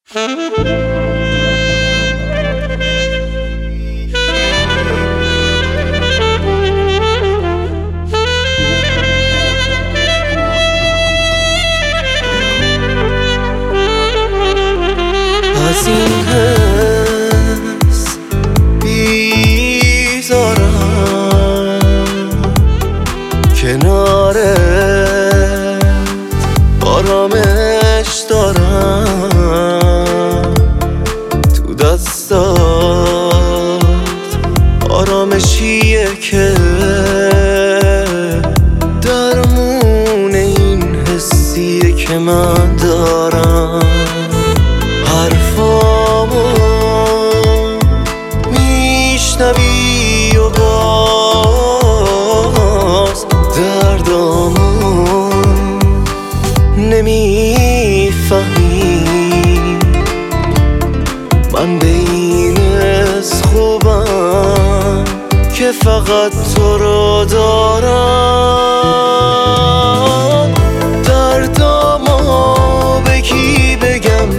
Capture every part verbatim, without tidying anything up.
از این حس بیزارم کنارت آرامش دارم تو دستات آرامشیه که درمون این حسیه که من دارم. حرفامو میشنوی و باز دردامو نمیفهمی. من به این از خوبم که فقط تو رو دارم. دردامو به کی بگم،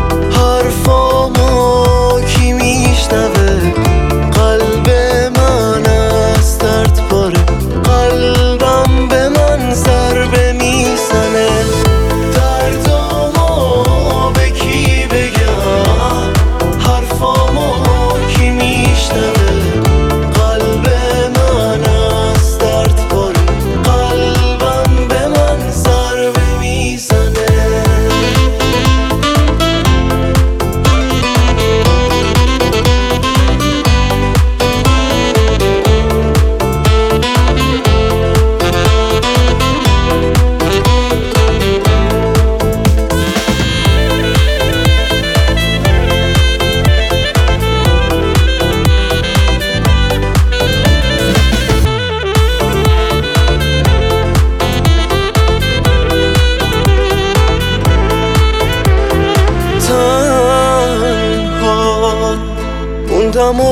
حرفامو کی میشنوه؟ قلب من از درد پاره، قلبم به من ضربه میزنه. دردامو به کی بگم، حرفامو کی میشنوه؟ قلب من از درد پاره، قلبم به من ضربه میزنه. موندم و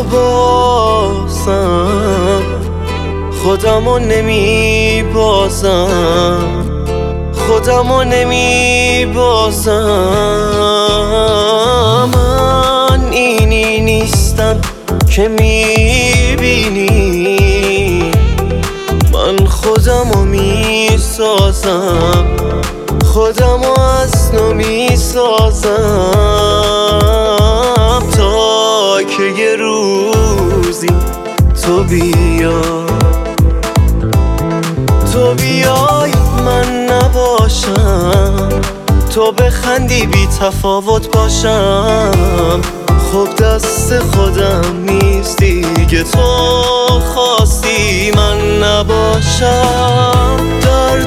بازم خودمو نمی بازم، خودمو نمی بازم. من اینی نیستم که میبینی، من خودمو میسازم، خودمو از نو میسازم. تا که یه روزی تو بیا، تو بیای من نباشم، تو بخندی بی تفاوت باشم. خب دست خودم نیست دیگه، تو خواستی من نباشم. در